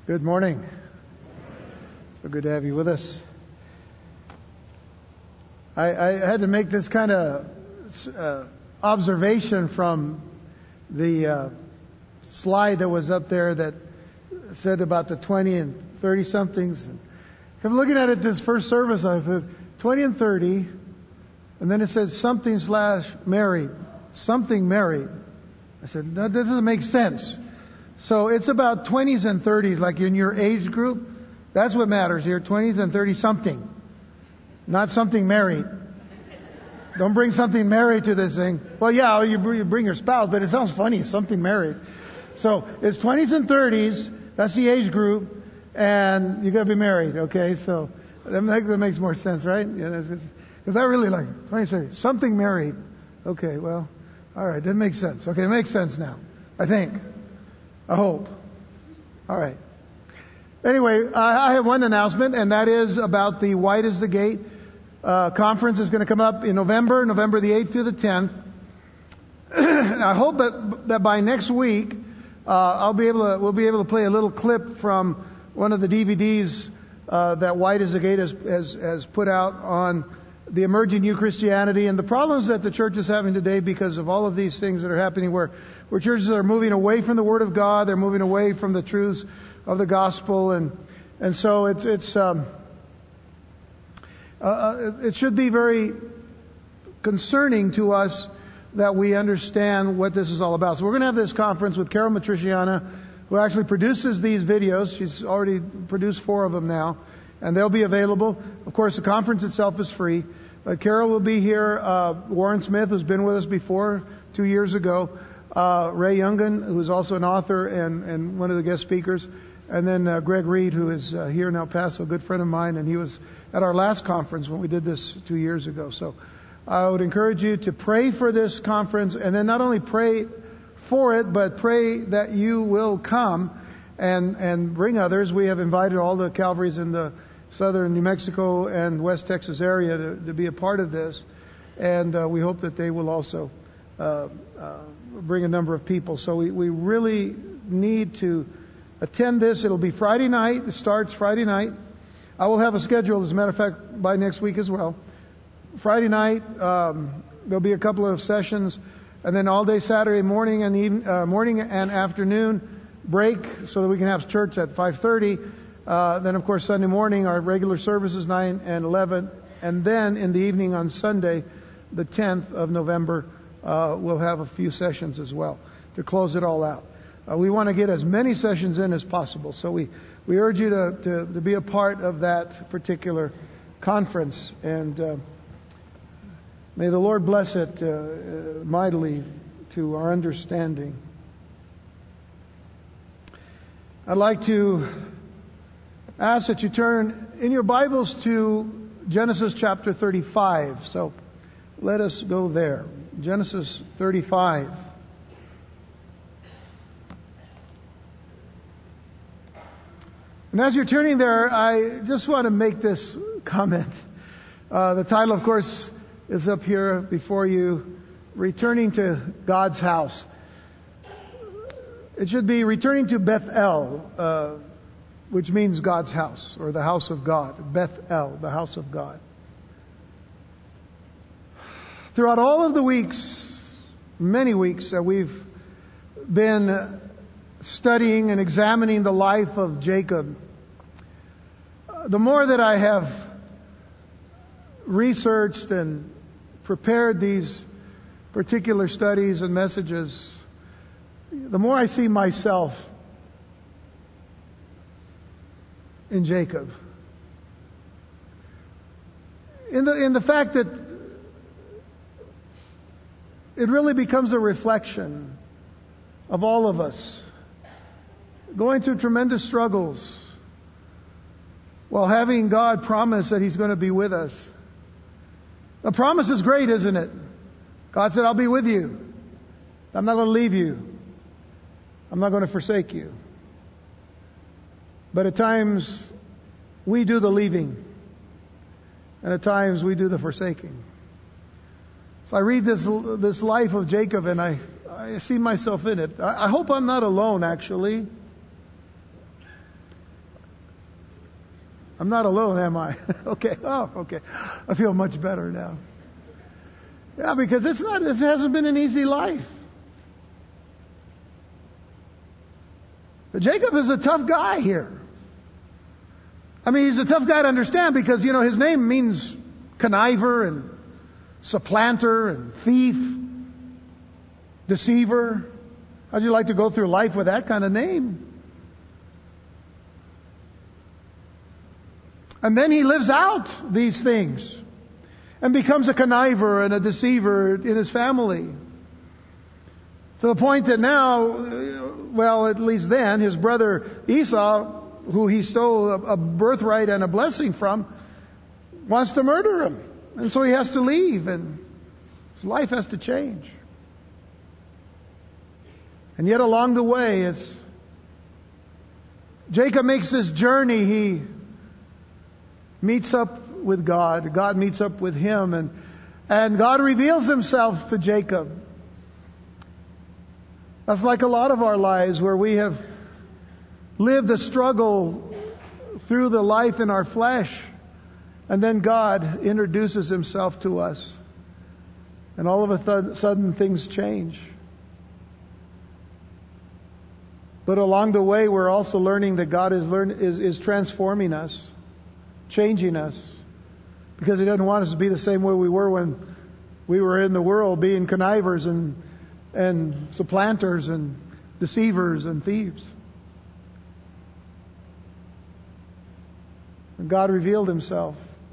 Good morning. So good to have you with us. I had to make this kind of observation from the slide that was up there that said about the 20 and 30 somethings. I'm looking at it this first service. I thought 20 and 30, and then it says something / married, something married. I said, no, that doesn't make sense. So it's about 20s and 30s, like in your age group. That's what matters here, 20s and 30 something. Not something married. Don't bring something married to this thing. Well, yeah, you bring your spouse, but it sounds funny, something married. So it's 20s and 30s, that's the age group, and you got to be married, okay? So that makes more sense, right? Yeah, because I really like 20s, 30s, something married. Okay, well, all right, that makes sense. Okay, it makes sense now, I think. I hope. All right. Anyway, I have one announcement, and that is about the Wide is the Gate conference. Is going to come up in November the 8th through the 10th. I hope that by next week we'll be able to play a little clip from one of the DVDs that Wide is the Gate has put out on the emerging new Christianity and the problems that the church is having today because of all of these things that are happening where churches are moving away from the Word of God, they're moving away from the truths of the gospel, and so it should be very concerning to us that we understand what this is all about. So we're going to have this conference with Carol Matriciana, who actually produces these videos. She's already produced 4 of them now, and they'll be available. Of course, the conference itself is free. Carol will be here. Warren Smith, who's been with us before 2 years ago. Ray Youngin, who's also an author and one of the guest speakers. And then Greg Reed, who is here in El Paso, a good friend of mine, and he was at our last conference when we did this 2 years ago. So I would encourage you to pray for this conference, and then not only pray for it, but pray that you will come and bring others. We have invited all the Calvaries in the southern New Mexico and West Texas area to be a part of this, and we hope that they will also bring a number of people. So we really need to attend this. It'll be Friday night. It starts Friday night. I will have a schedule, as a matter of fact, by next week as well. Friday night, there'll be a couple of sessions, and then all day Saturday morning and morning and afternoon break, so that we can have church at 5:30. Then, of course, Sunday morning our regular services 9 and 11, and then in the evening on Sunday, the 10th of November, we'll have a few sessions as well to close it all out. We want to get as many sessions in as possible, so we urge you to be a part of that particular conference, and may the Lord bless it mightily to our understanding. I'd like to ask that you turn in your Bibles to Genesis chapter 35. So let us go there. Genesis 35. And as you're turning there, I just want to make this comment. The title, of course, is up here before you, Returning to God's House. It should be Returning to Bethel, which means God's house, or the house of God. Bethel, the house of God. Throughout all of the weeks, many weeks that we've been studying and examining the life of Jacob, the more that I have researched and prepared these particular studies and messages, the more I see myself in Jacob. In the fact that it really becomes a reflection of all of us going through tremendous struggles while having God promise that He's going to be with us. The promise is great, isn't it? God said, I'll be with you. I'm not going to leave you. I'm not going to forsake you. But at times, we do the leaving. And at times, we do the forsaking. So I read this life of Jacob, and I see myself in it. I hope I'm not alone, actually. I'm not alone, am I? Okay. Oh, okay. I feel much better now. Yeah, because it hasn't been an easy life. But Jacob is a tough guy here. I mean, he's a tough guy to understand because, his name means conniver and supplanter and thief, deceiver. How'd you like to go through life with that kind of name? And then he lives out these things and becomes a conniver and a deceiver in his family. To the point that now, well, at least then, his brother Esau, who he stole a birthright and a blessing from, wants to murder him. And so he has to leave, and his life has to change. And yet along the way, as Jacob makes this journey, he meets up with God. God meets up with him, and God reveals himself to Jacob. That's like a lot of our lives where we have lived a struggle through the life in our flesh, and then God introduces himself to us. And all of a sudden things change. But along the way, we're also learning that God is transforming us, changing us, because He doesn't want us to be the same way we were when we were in the world, being connivers and supplanters and deceivers and thieves. And God revealed Himself.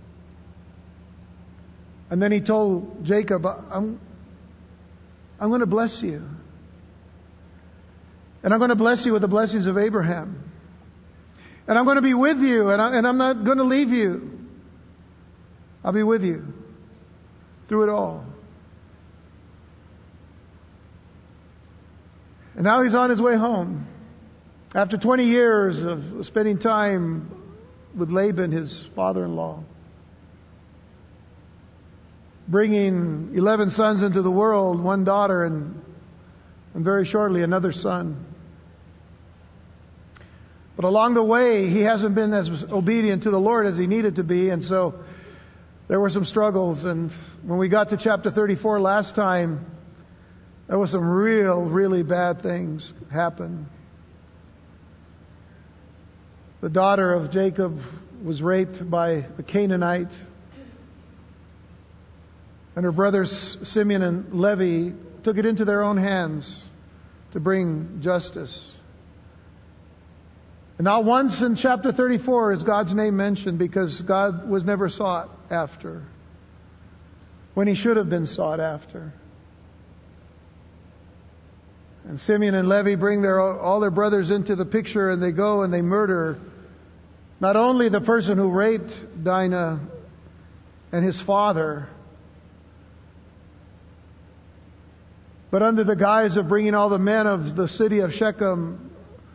And then He told Jacob, I'm going to bless you. And I'm going to bless you with the blessings of Abraham. And I'm going to be with you, and I'm not going to leave you. I'll be with you through it all. And now he's on his way home. After 20 years of spending time with Laban, his father-in-law. Bringing 11 sons into the world, one daughter, and very shortly another son. But along the way, he hasn't been as obedient to the Lord as he needed to be, and so there were some struggles. And when we got to chapter 34 last time, there was some really bad things happen. The daughter of Jacob was raped by a Canaanite, and her brothers Simeon and Levi took it into their own hands to bring justice. And not once in chapter 34 is God's name mentioned, because God was never sought after when He should have been sought after. And Simeon and Levi bring all their brothers into the picture, and they go and they murder not only the person who raped Dinah and his father, but under the guise of bringing all the men of the city of Shechem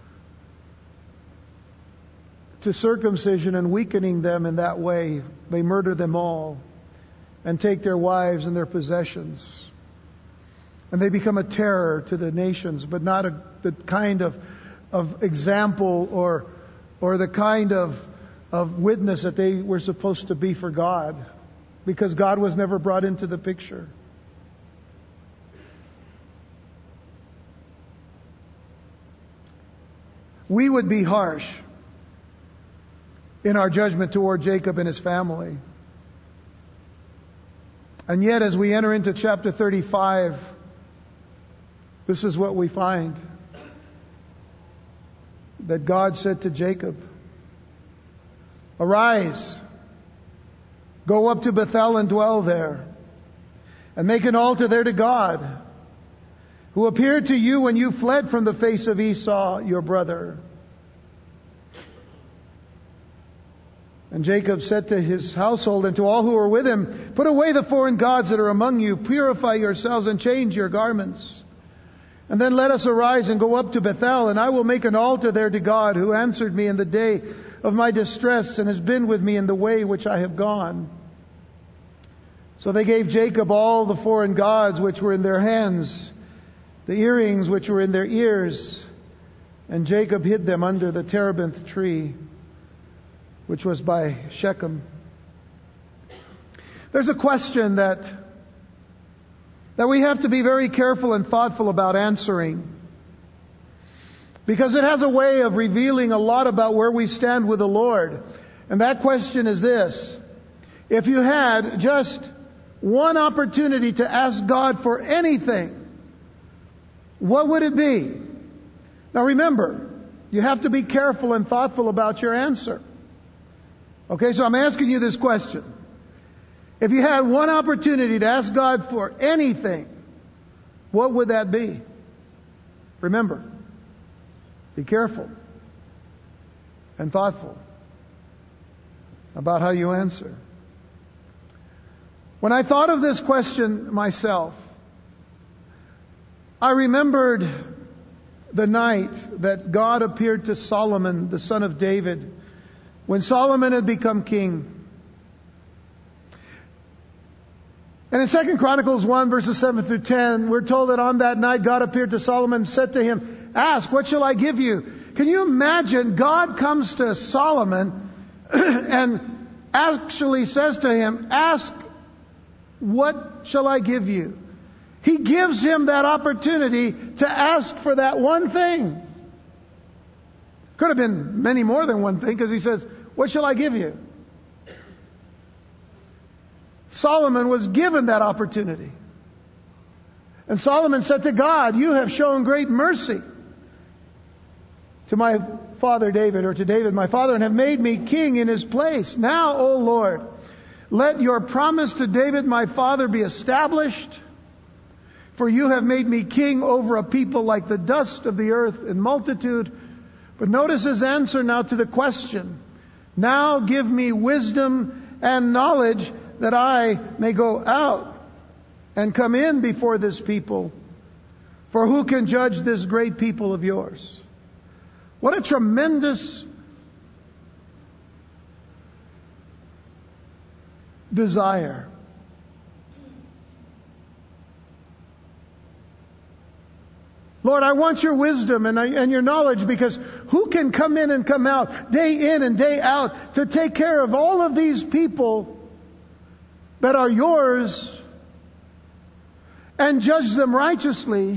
to circumcision and weakening them in that way, they murder them all and take their wives and their possessions. And they become a terror to the nations, but not the kind of example or the kind of witness that they were supposed to be for God, because God was never brought into the picture. We would be harsh in our judgment toward Jacob and his family. And yet, as we enter into chapter 35, this is what we find. That God said to Jacob, "Arise, go up to Bethel and dwell there, and make an altar there to God, who appeared to you when you fled from the face of Esau, your brother." And Jacob said to his household and to all who were with him, "Put away the foreign gods that are among you, purify yourselves and change your garments. And then let us arise and go up to Bethel, and I will make an altar there to God, who answered me in the day of my distress and has been with me in the way which I have gone." So they gave Jacob all the foreign gods which were in their hands, the earrings which were in their ears, and Jacob hid them under the terebinth tree, which was by Shechem. There's a question that we have to be very careful and thoughtful about answering, because it has a way of revealing a lot about where we stand with the Lord. And that question is this: if you had just one opportunity to ask God for anything, what would it be? Now remember, you have to be careful and thoughtful about your answer. Okay, so I'm asking you this question. If you had one opportunity to ask God for anything, what would that be? Remember, be careful and thoughtful about how you answer. When I thought of this question myself, I remembered the night that God appeared to Solomon, the son of David, when Solomon had become king. And in 2 Chronicles 1, verses 7 through 10, we're told that on that night God appeared to Solomon and said to him, "Ask, what shall I give you?" Can you imagine? God comes to Solomon and actually says to him, "Ask, what shall I give you?" He gives him that opportunity to ask for that one thing. Could have been many more than one thing, because he says, "What shall I give you?" Solomon was given that opportunity. And Solomon said to God, "You have shown great mercy to my father David," or to David my father, "and have made me king in his place. Now, O Lord, let your promise to David my father be established. For you have made me king over a people like the dust of the earth in multitude." But notice his answer now to the question. "Now give me wisdom and knowledge, that I may go out and come in before this people. For who can judge this great people of yours?" What a tremendous desire. Lord, I want your wisdom and your knowledge, because who can come in and come out, day in and day out, to take care of all of these people that are yours and judge them righteously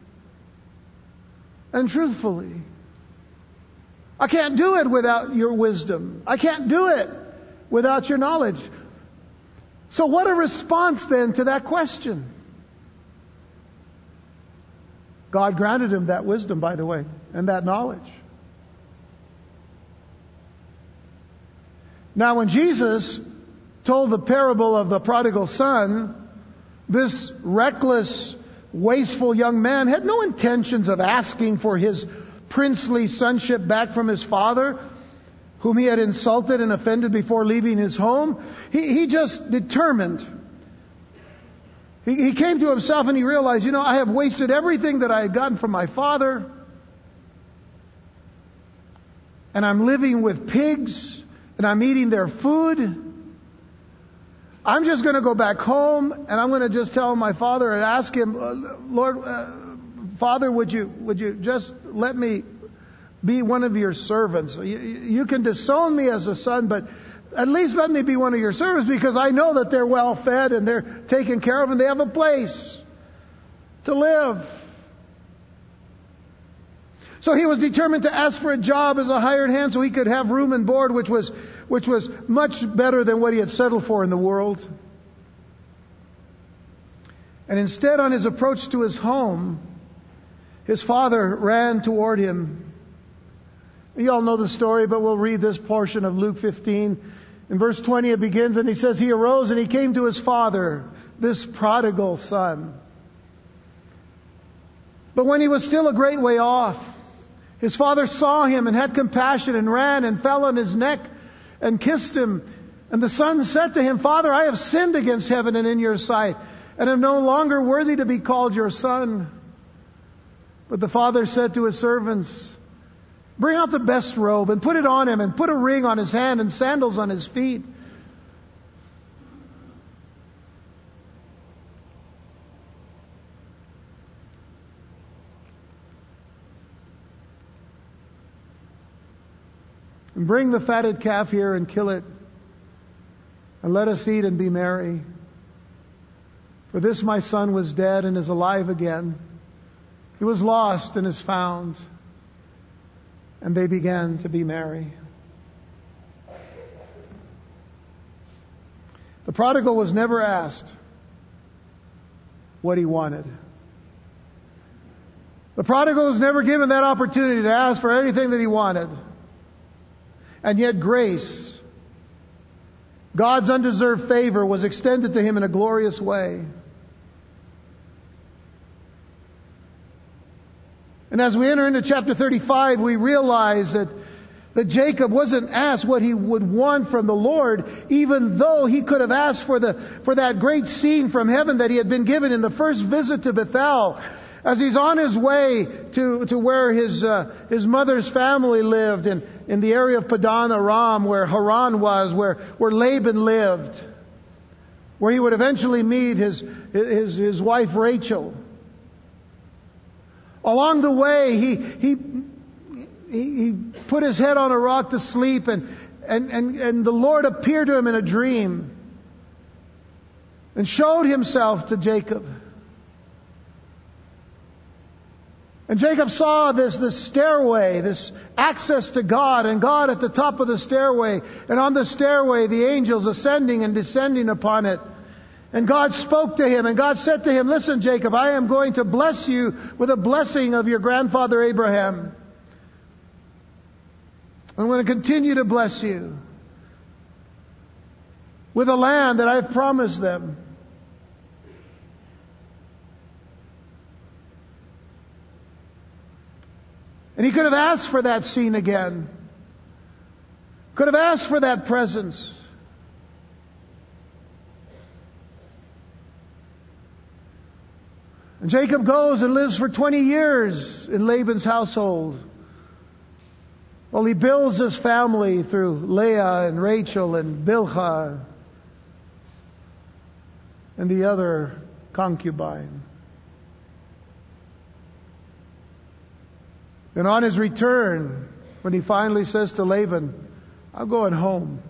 and truthfully? I can't do it without your wisdom. I can't do it without your knowledge. So what a response then to that question. God granted him that wisdom, by the way, and that knowledge. Now, when Jesus told the parable of the prodigal son, this reckless, wasteful young man had no intentions of asking for his princely sonship back from his father, whom he had insulted and offended before leaving his home. He just determined. He came to himself and he realized, I have wasted everything that I had gotten from my father. And I'm living with pigs. And I'm eating their food. I'm just going to go back home and I'm going to just tell my father and ask him, "Lord, Father, would you just let me be one of your servants? You can disown me as a son, but at least let me be one of your servants, because I know that they're well fed and they're taken care of and they have a place to live." So he was determined to ask for a job as a hired hand so he could have room and board, which was much better than what he had settled for in the world. And instead, on his approach to his home, his father ran toward him. You all know the story, but we'll read this portion of Luke 15. In verse 20 it begins, and he says, "He arose and he came to his father, this prodigal son. But when he was still a great way off, his father saw him and had compassion and ran and fell on his neck and kissed him. And the son said to him, 'Father, I have sinned against heaven and in your sight, and am no longer worthy to be called your son.' But the father said to his servants, 'Bring out the best robe and put it on him, and put a ring on his hand and sandals on his feet. And bring the fatted calf here and kill it. And let us eat and be merry. For this my son was dead and is alive again. He was lost and is found. And they began to be merry. The prodigal was never asked what he wanted. The prodigal was never given that opportunity to ask for anything that he wanted. And yet grace, God's undeserved favor, was extended to him in a glorious way. And as we enter into chapter 35, we realize that Jacob wasn't asked what he would want from the Lord, even though he could have asked for that great scene from heaven that he had been given in the first visit to Bethel. As he's on his way to where his mother's family lived, in the area of Padan Aram, where Haran was, where Laban lived, where he would eventually meet his wife Rachel. Along the way, he put his head on a rock to sleep, and the Lord appeared to him in a dream and showed himself to Jacob. And Jacob saw this stairway, this access to God, and God at the top of the stairway, and on the stairway the angels ascending and descending upon it. And God spoke to him, and God said to him, "Listen, Jacob, I am going to bless you with a blessing of your grandfather Abraham. I'm going to continue to bless you with a land that I've promised them." And he could have asked for that scene again. Could have asked for that presence. And Jacob goes and lives for 20 years in Laban's household. Well, he builds his family through Leah and Rachel and Bilhah and the other concubine. And on his return, when he finally says to Laban, "I'm going home,"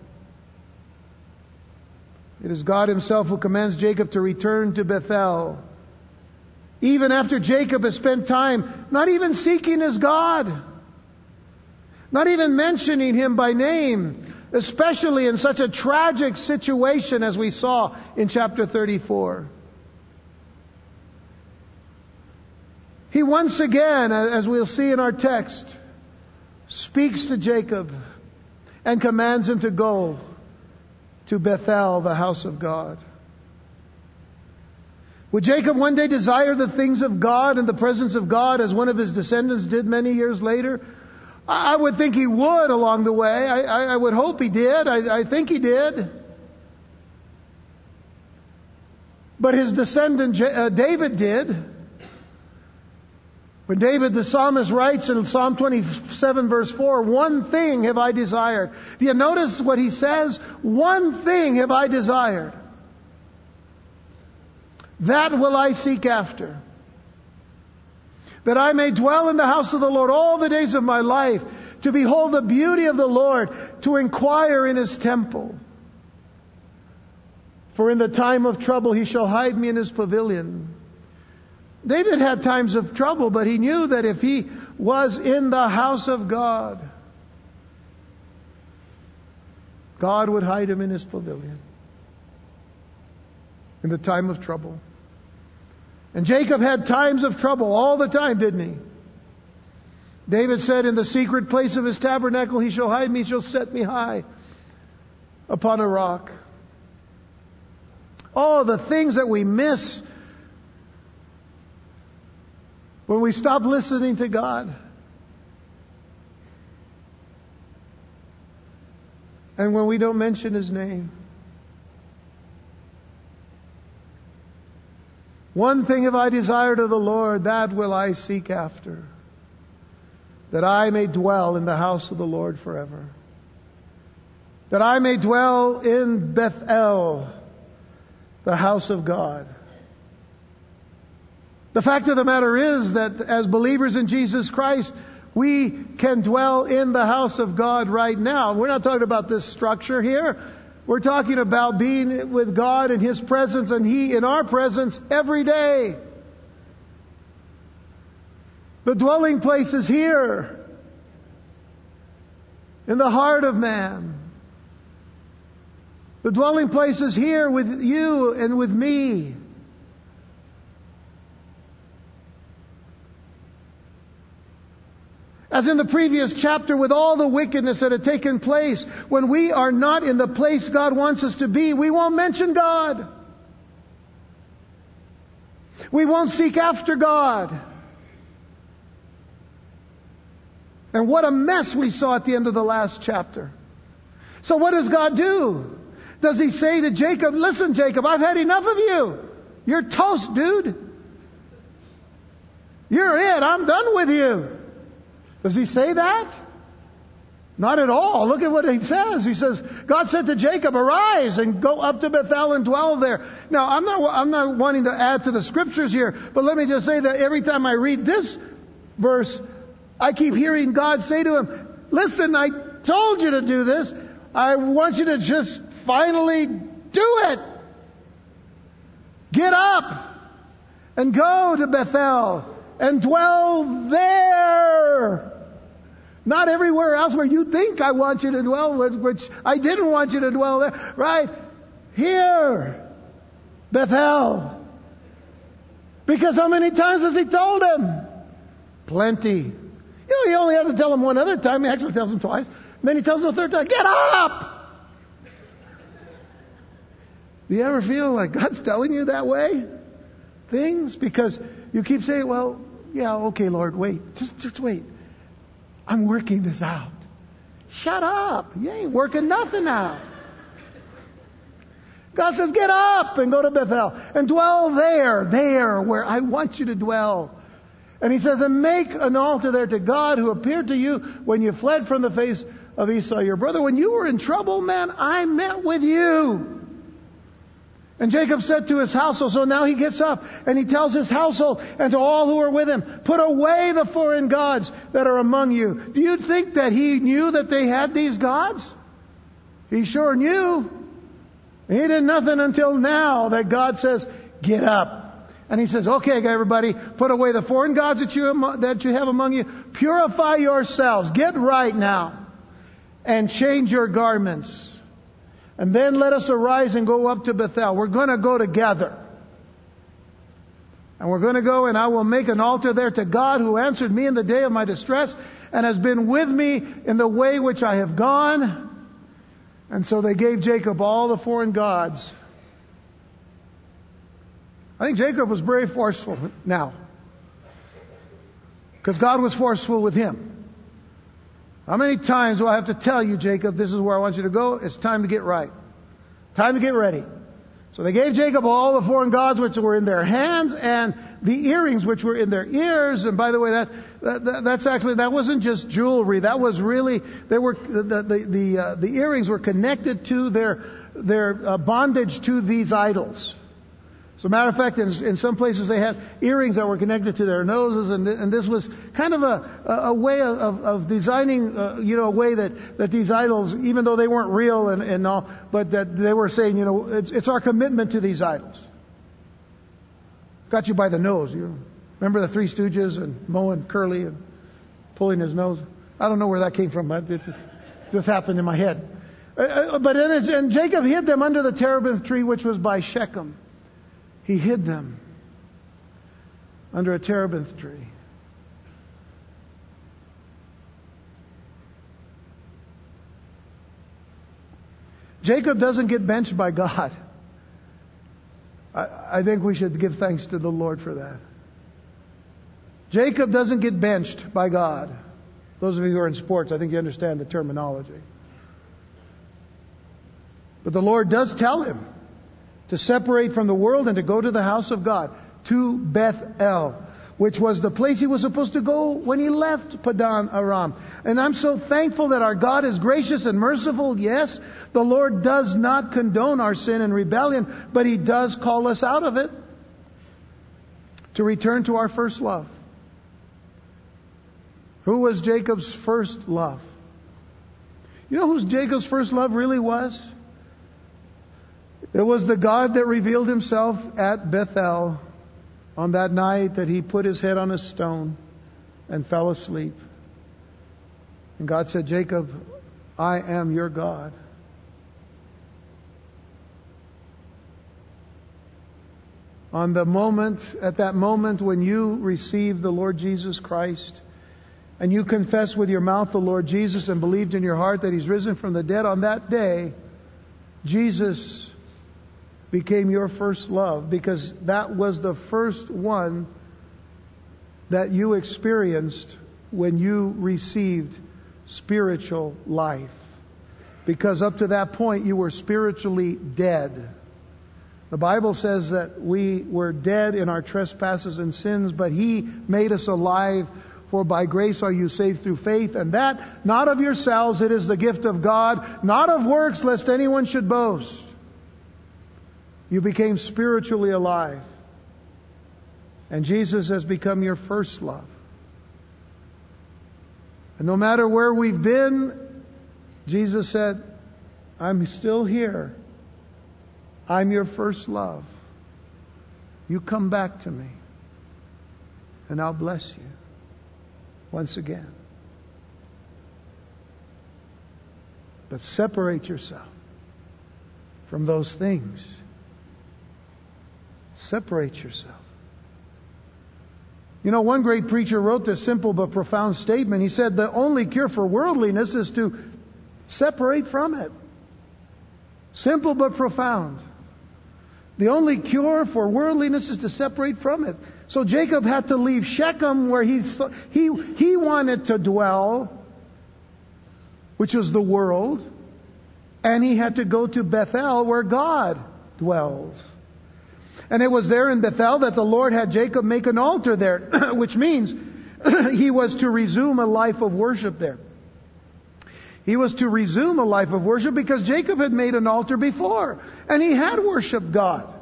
it is God Himself who commands Jacob to return to Bethel. Even after Jacob has spent time not even seeking his God, not even mentioning Him by name, especially in such a tragic situation as we saw in chapter 34. He once again, as we'll see in our text, speaks to Jacob and commands him to go to Bethel, the house of God. Would Jacob one day desire the things of God and the presence of God as one of his descendants did many years later? I would think he would along the way. I would hope he did. I think he did. But his descendant David did. When David the psalmist writes in Psalm 27 verse 4, "One thing have I desired." Do you notice what he says? "One thing have I desired. That will I seek after. That I may dwell in the house of the Lord all the days of my life, to behold the beauty of the Lord, to inquire in His temple. For in the time of trouble He shall hide me in His pavilion." David had times of trouble, but he knew that if he was in the house of God, God would hide him in His pavilion in the time of trouble. And Jacob had times of trouble all the time, didn't he? David said, "In the secret place of His tabernacle He shall hide me, He shall set me high upon a rock." Oh, the things that we miss when we stop listening to God. And when we don't mention His name. "One thing have I desired of the Lord, that will I seek after, that I may dwell in the house of the Lord forever. That I may dwell in Bethel, the house of God." The fact of the matter is that as believers in Jesus Christ, we can dwell in the house of God right now. We're not talking about this structure here. We're talking about being with God in His presence and He in our presence every day. The dwelling place is here, in the heart of man. The dwelling place is here with you and with me. As in the previous chapter, with all the wickedness that had taken place, when we are not in the place God wants us to be, we won't mention God. We won't seek after God. And what a mess we saw at the end of the last chapter. So what does God do? Does He say to Jacob, listen, Jacob, I've had enough of you. You're toast, dude. You're it. I'm done with you. Does He say that? Not at all. Look at what He says. He says, God said to Jacob, arise and go up to Bethel and dwell there. Now, I'm not wanting to add to the scriptures here, but let me just say that every time I read this verse, I keep hearing God say to him, listen, I told you to do this. I want you to just finally do it. Get up and go to Bethel and dwell there. Not everywhere else where you think I want you to dwell, which I didn't want you to dwell there. Right here, Bethel. Because how many times has He told him? Plenty. You know, He only had to tell him one other time. He actually tells him twice. And then He tells him a third time, get up! Do you ever feel like God's telling you that way? Things? Because you keep saying, well, yeah, okay, Lord, wait. Just wait. I'm working this out. Shut up. You ain't working nothing out. God says, get up and go to Bethel and dwell there where I want you to dwell. And He says, and make an altar there to God who appeared to you when you fled from the face of Esau, your brother. When you were in trouble, man, I met with you. And Jacob said to his household, so now he gets up and he tells his household and to all who are with him, put away the foreign gods that are among you. Do you think that he knew that they had these gods? He sure knew. He did nothing until now that God says, get up. And He says, okay, everybody, put away the foreign gods that you have among you. Purify yourselves. Get right now. And change your garments. And then let us arise and go up to Bethel. We're going to go together. And we're going to go and I will make an altar there to God who answered me in the day of my distress and has been with me in the way which I have gone. And so they gave Jacob all the foreign gods. I think Jacob was very forceful now. Because God was forceful with him. How many times do I have to tell you, Jacob, this is where I want you to go? It's time to get right. Time to get ready. So they gave Jacob all the foreign gods which were in their hands and the earrings which were in their ears. And by the way, that wasn't just jewelry. That was really, they were, the earrings were connected to their bondage to these idols. As a matter of fact, in some places they had earrings that were connected to their noses, and this was kind of a way of designing, a way that these idols, even though they weren't real and all, but that they were saying, it's our commitment to these idols. Got you by the nose. You remember the Three Stooges and Moe and Curly and pulling his nose? I don't know where that came from, but it just happened in my head. And Jacob hid them under the terebinth tree, which was by Shechem. He hid them under a terebinth tree. Jacob doesn't get benched by God. I think we should give thanks to the Lord for that. Jacob doesn't get benched by God. Those of you who are in sports, I think you understand the terminology. But the Lord does tell him to separate from the world and to go to the house of God, to Bethel, which was the place he was supposed to go when he left Padan Aram. And I'm so thankful that our God is gracious and merciful. Yes, the Lord does not condone our sin and rebellion, but He does call us out of it to return to our first love. Who was Jacob's first love? You know who Jacob's first love really was? It was the God that revealed Himself at Bethel on that night that he put his head on a stone and fell asleep. And God said, Jacob, I am your God. At that moment when you receive the Lord Jesus Christ, and you confess with your mouth the Lord Jesus and believed in your heart that He's risen from the dead, on that day, Jesus became your first love, because that was the first one that you experienced when you received spiritual life. Because up to that point you were spiritually dead. The Bible says that we were dead in our trespasses and sins, but He made us alive. For by grace are you saved through faith, and that not of yourselves, it is the gift of God, not of works, lest anyone should boast. You became spiritually alive. And Jesus has become your first love. And no matter where we've been, Jesus said, I'm still here. I'm your first love. You come back to me, and I'll bless you once again. But separate yourself from those things. Separate yourself. You know, one great preacher wrote this simple but profound statement. He said, the only cure for worldliness is to separate from it. Simple but profound. The only cure for worldliness is to separate from it. So Jacob had to leave Shechem, where he wanted to dwell, which was the world, and he had to go to Bethel, where God dwells. And it was there in Bethel that the Lord had Jacob make an altar there, which means he was to resume a life of worship there. He was to resume a life of worship because Jacob had made an altar before, and he had worshiped God.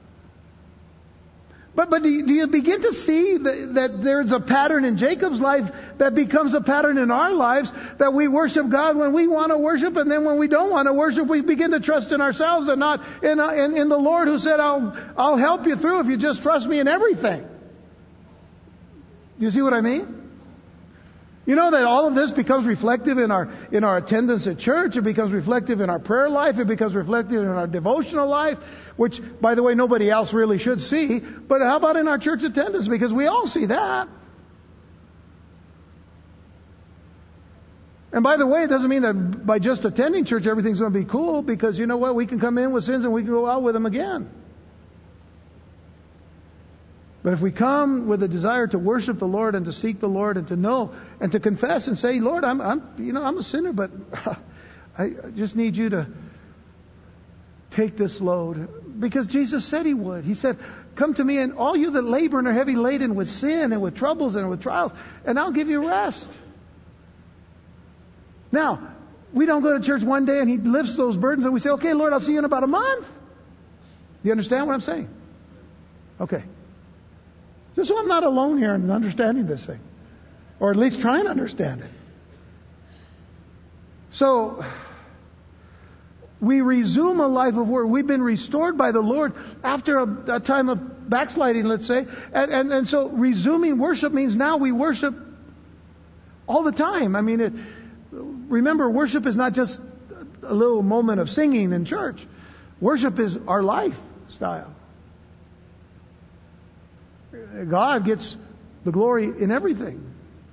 But do you begin to see that there's a pattern in Jacob's life that becomes a pattern in our lives, that we worship God when we want to worship, and then when we don't want to worship, we begin to trust in ourselves and not in the Lord, who said, I'll help you through if you just trust me in everything. You see what I mean? You know that all of this becomes reflective in our attendance at church. It becomes reflective in our prayer life. It becomes reflective in our devotional life, which, by the way, nobody else really should see. But how about in our church attendance? Because we all see that. And by the way, it doesn't mean that by just attending church everything's going to be cool, because you know what? We can come in with sins and we can go out with them again. But if we come with a desire to worship the Lord and to seek the Lord and to know and to confess and say, Lord, I'm a sinner, but I just need you to take this load. Because Jesus said He would. He said, come to me, and all you that labor and are heavy laden with sin and with troubles and with trials, and I'll give you rest. Now, we don't go to church one day and He lifts those burdens and we say, okay, Lord, I'll see you in about a month. Do you understand what I'm saying? Okay. Just so I'm not alone here in understanding this thing. Or at least trying to understand it. So, we resume a life of work. We've been restored by the Lord after a time of backsliding, let's say. And so resuming worship means now we worship all the time. I mean, remember, worship is not just a little moment of singing in church. Worship is our lifestyle. God gets the glory in everything.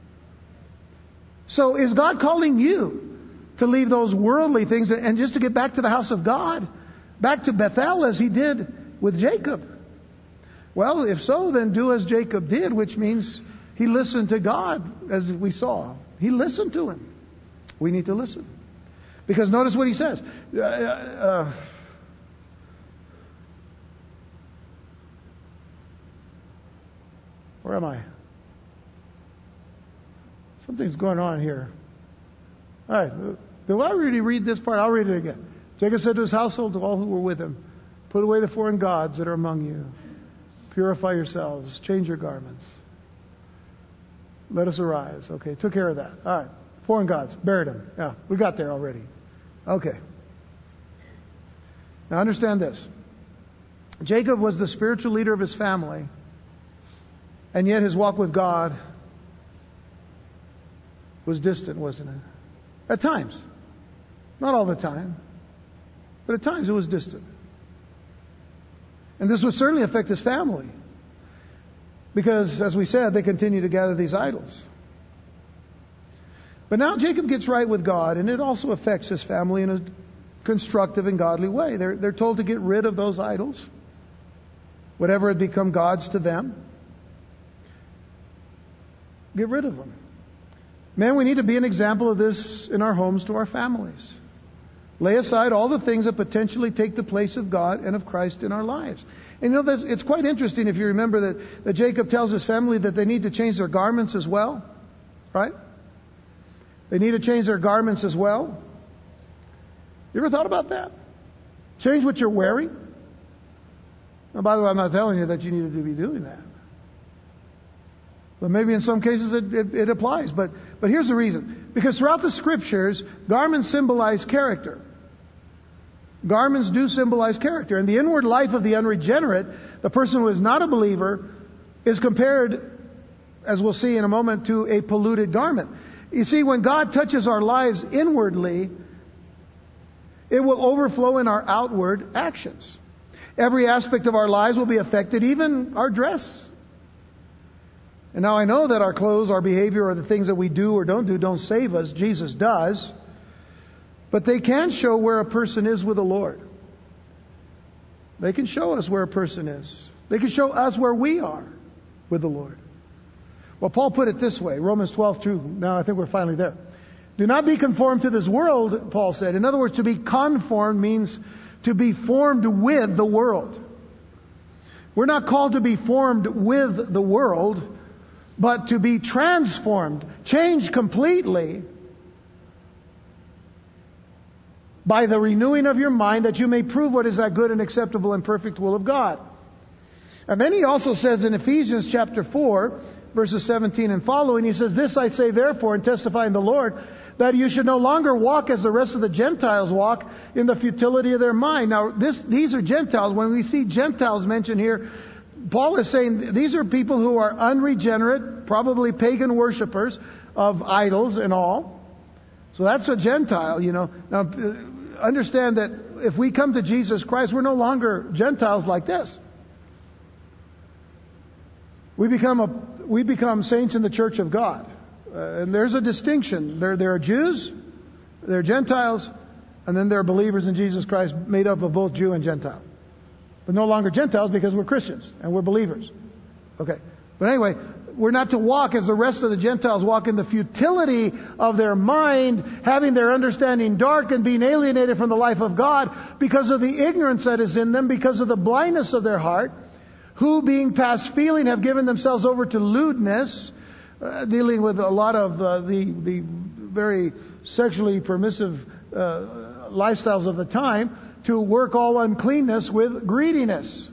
So is God calling you to leave those worldly things and just to get back to the house of God? Back to Bethel as He did with Jacob? Well, if so, then do as Jacob did, which means he listened to God, as we saw. He listened to Him. We need to listen. Because notice what he says. Where am I? Something's going on here. All right. Do I really read this part? I'll read it again. Jacob said to his household, to all who were with him, put away the foreign gods that are among you. Purify yourselves. Change your garments. Let us arise. Okay, took care of that. All right. Foreign gods. Buried them. Yeah, we got there already. Okay. Now understand this. Jacob was the spiritual leader of his family, and yet his walk with God was distant, wasn't it? At times. Not all the time. But at times it was distant. And this would certainly affect his family. Because, as we said, they continue to gather these idols. But now Jacob gets right with God, and it also affects his family in a constructive and godly way. They're told to get rid of those idols, whatever had become gods to them. Get rid of them. Man, we need to be an example of this in our homes to our families. Lay aside all the things that potentially take the place of God and of Christ in our lives. And you know, it's quite interesting if you remember that Jacob tells his family that they need to change their garments as well. Right? They need to change their garments as well. You ever thought about that? Change what you're wearing? Now, by the way, I'm not telling you that you need to be doing that. But maybe in some cases it applies. But here's the reason. Because throughout the Scriptures, garments symbolize character. Garments do symbolize character. And the inward life of the unregenerate, the person who is not a believer, is compared, as we'll see in a moment, to a polluted garment. You see, when God touches our lives inwardly, it will overflow in our outward actions. Every aspect of our lives will be affected, even our dress. And now I know that our clothes, our behavior, or the things that we do or don't do don't save us. Jesus does. But they can show where a person is with the Lord. They can show us where a person is. They can show us where we are with the Lord. Well, Paul put it this way, Romans 12:2. Now I think we're finally there. Do not be conformed to this world, Paul said. In other words, to be conformed means to be formed with the world. We're not called to be formed with the world, but to be transformed, changed completely by the renewing of your mind, that you may prove what is that good and acceptable and perfect will of God. And then he also says in Ephesians chapter 4, verses 17 and following, he says, "This I say therefore, and testify in the Lord, that you should no longer walk as the rest of the Gentiles walk, in the futility of their mind." Now, these are Gentiles. When we see Gentiles mentioned here, Paul is saying these are people who are unregenerate, probably pagan worshipers of idols and all. So that's a Gentile, you know. Now, understand that if we come to Jesus Christ, we're no longer Gentiles like this. We become saints in the church of God. And there's a distinction. There are Jews, there are Gentiles, and then there are believers in Jesus Christ made up of both Jew and Gentile. But no longer Gentiles because we're Christians and we're believers. Okay. But anyway, we're not to walk as the rest of the Gentiles walk, in the futility of their mind, having their understanding darkened, being alienated from the life of God because of the ignorance that is in them, because of the blindness of their heart, who being past feeling have given themselves over to lewdness, dealing with a lot of the very sexually permissive lifestyles of the time, to work all uncleanness with greediness.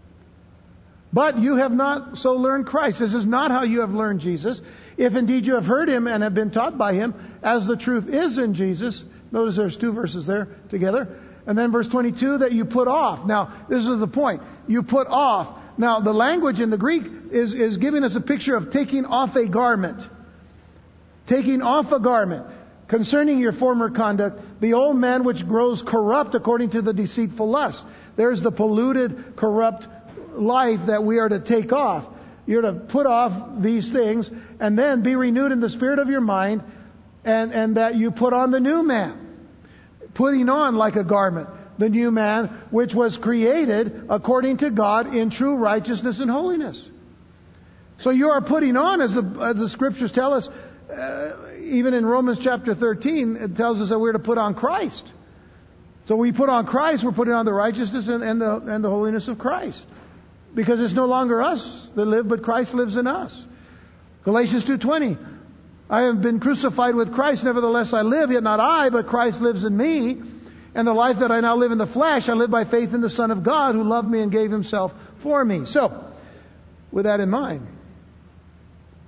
But you have not so learned Christ. This is not how you have learned Jesus. If indeed you have heard Him and have been taught by Him, as the truth is in Jesus. Notice there's two verses there together. And then verse 22, that you put off. Now, this is the point. You put off. Now, the language in the Greek is giving us a picture of taking off a garment. Taking off a garment. Concerning your former conduct, the old man which grows corrupt according to the deceitful lust. There's the polluted, corrupt life that we are to take off. You're to put off these things and then be renewed in the spirit of your mind, and that you put on the new man. Putting on like a garment. The new man which was created according to God in true righteousness and holiness. So you are putting on, as the scriptures tell us, even in Romans chapter 13, it tells us that we're to put on Christ. So we put on Christ, we're putting on the righteousness and the holiness of Christ. Because it's no longer us that live, but Christ lives in us. Galatians 2:20, I have been crucified with Christ, nevertheless I live, yet not I, but Christ lives in me. And the life that I now live in the flesh, I live by faith in the Son of God, who loved me and gave Himself for me. So, with that in mind,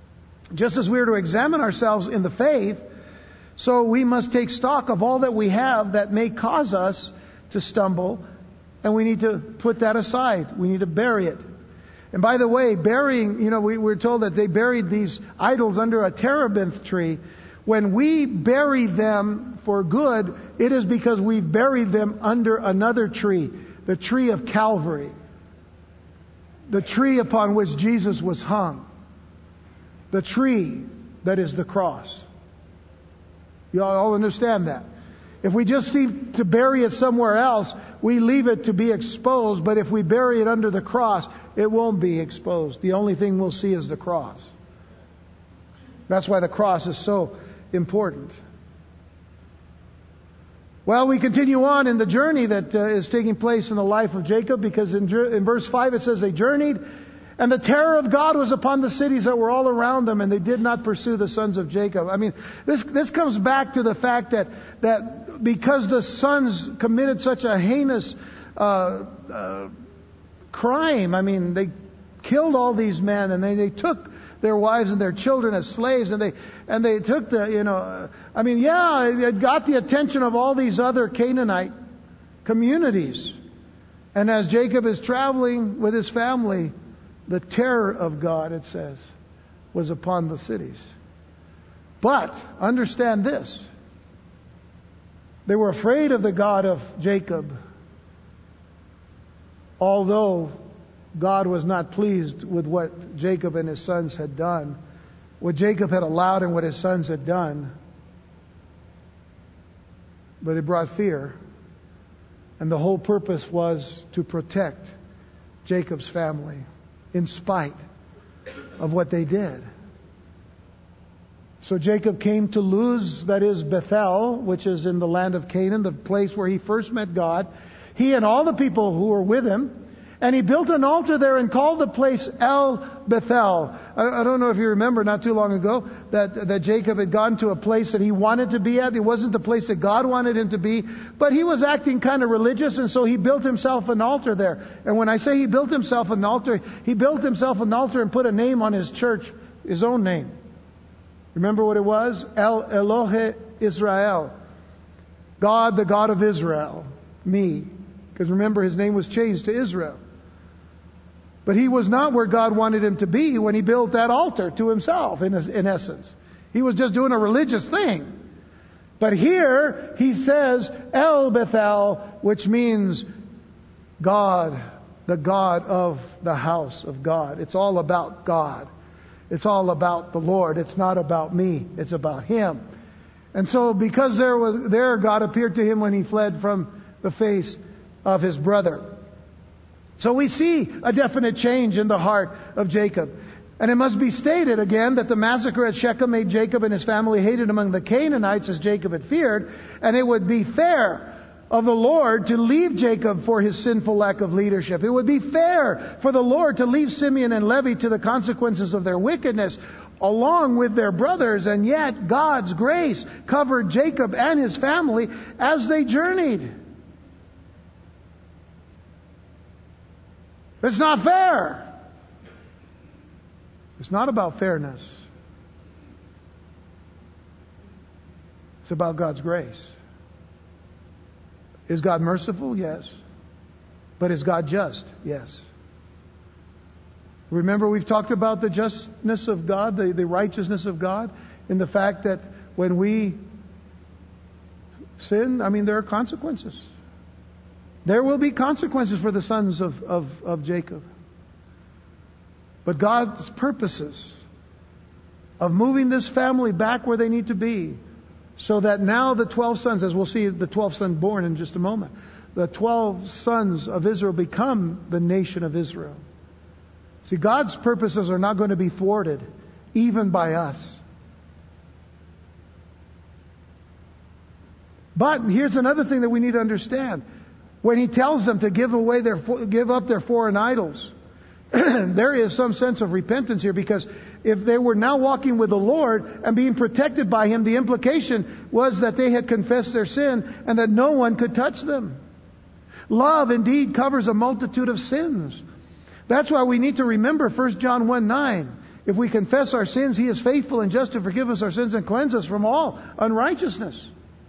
Just as we are to examine ourselves in the faith, so we must take stock of all that we have that may cause us to stumble, and we need to put that aside. We need to bury it. And by the way, burying, we're told that they buried these idols under a terebinth tree. When we bury them for good, it is because we buried them under another tree, the tree of Calvary, the tree upon which Jesus was hung, the tree that is the cross. You all understand that? If we just seem to bury it somewhere else, we leave it to be exposed. But if we bury it under the cross, it won't be exposed. The only thing we'll see is the cross. That's why the cross is so important. Well, we continue on in the journey that is taking place in the life of Jacob, because in verse 5 it says they journeyed, and the terror of God was upon the cities that were all around them, and they did not pursue the sons of Jacob. I mean, this comes back to the fact that because the sons committed such a heinous crime, I mean, they killed all these men, and they took their wives and their children as slaves, and they took it got the attention of all these other Canaanite communities. And as Jacob is traveling with his family, the terror of God, it says, was upon the cities. But understand this: they were afraid of the God of Jacob, although God was not pleased with what Jacob and his sons had done, what Jacob had allowed and what his sons had done. But it brought fear. And the whole purpose was to protect Jacob's family in spite of what they did. So Jacob came to Luz, that is Bethel, which is in the land of Canaan, the place where he first met God. He and all the people who were with him. And he built an altar there and called the place El Bethel. I don't know if you remember not too long ago that Jacob had gone to a place that he wanted to be at. It wasn't the place that God wanted him to be. But he was acting kind of religious, and so he built himself an altar there. And when I say he built himself an altar and put a name on his church, his own name. Remember what it was? El Elohe Israel. God, the God of Israel. Me. Because remember, his name was changed to Israel. But he was not where God wanted him to be when he built that altar to himself, in essence. He was just doing a religious thing. But here he says El Bethel, which means God, the God of the house of God. It's all about God. It's all about the Lord. It's not about me. It's about Him. And so because God appeared to him when he fled from the face of his brother. So we see a definite change in the heart of Jacob. And it must be stated again that the massacre at Shechem made Jacob and his family hated among the Canaanites, as Jacob had feared. And it would be fair of the Lord to leave Jacob for his sinful lack of leadership. It would be fair for the Lord to leave Simeon and Levi to the consequences of their wickedness along with their brothers. And yet God's grace covered Jacob and his family as they journeyed. It's not fair. It's not about fairness. It's about God's grace. Is God merciful? Yes. But is God just? Yes. Remember, we've talked about the justness of God, the righteousness of God, in the fact that when we sin, there are consequences. There will be consequences for the sons of Jacob. But God's purposes of moving this family back where they need to be, so that now the 12 sons, as we'll see the 12th son born in just a moment, the 12 sons of Israel become the nation of Israel. See, God's purposes are not going to be thwarted, even by us. But here's another thing that we need to understand. When he tells them to give up their foreign idols, there is some sense of repentance here, because if they were now walking with the Lord and being protected by Him, the implication was that they had confessed their sin and that no one could touch them. Love indeed covers a multitude of sins. That's why we need to remember 1 John 1:9. If we confess our sins, He is faithful and just to forgive us our sins and cleanse us from all unrighteousness.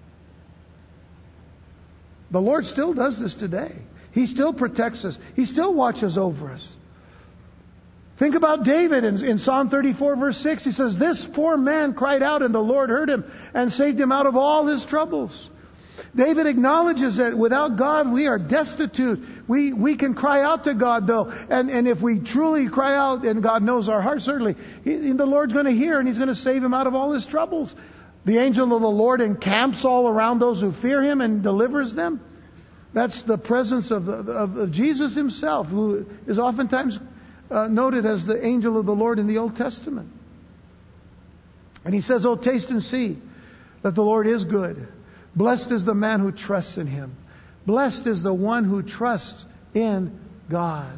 The Lord still does this today. He still protects us. He still watches over us. Think about David in Psalm 34 verse 6. He says, "This poor man cried out and the Lord heard him and saved him out of all his troubles." David acknowledges that without God we are destitute. We can cry out to God though. And if we truly cry out, and God knows our heart certainly, the Lord's going to hear and He's going to save him out of all his troubles. The angel of the Lord encamps all around those who fear Him and delivers them. That's the presence of Jesus Himself, who is oftentimes noted as the angel of the Lord in the Old Testament. And He says, "Oh, taste and see that the Lord is good. Blessed is the man who trusts in Him. Blessed is the one who trusts in God."